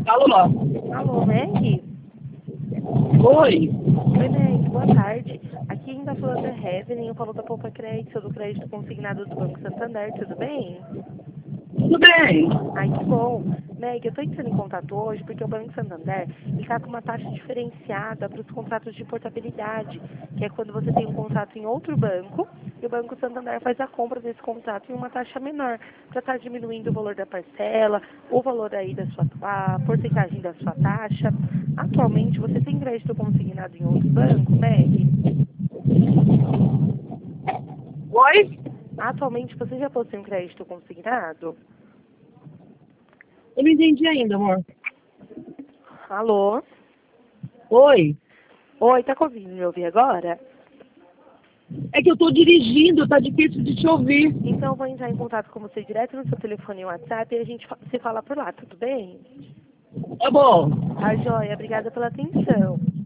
Alô? Alô, Meg? Oi? Oi, Meg, boa tarde. Aqui ainda falando é Heaven, eu falo da Poupa Crédito, do crédito consignado do Banco Santander, tudo bem? Tudo bem? Ai, que bom. Meg, eu estou entrando em contato hoje porque o Banco Santander está com uma taxa diferenciada para os contratos de portabilidade, que é quando você tem um contrato em outro banco e o Banco Santander faz a compra desse contrato em uma taxa menor, para estar diminuindo o valor da parcela, o valor aí da sua, a porcentagem da sua taxa. Atualmente, você tem crédito consignado em outro banco, Meg? Oi? Atualmente, você já possui um crédito consignado? Eu não entendi ainda, amor. Alô? Oi? Oi, tá conseguindo me ouvir agora? É que eu tô dirigindo, tá difícil de te ouvir. Então, eu vou entrar em contato com você direto no seu telefone e WhatsApp e a gente se fala por lá, tudo bem? Tá bom. Tá, joia. Obrigada pela atenção.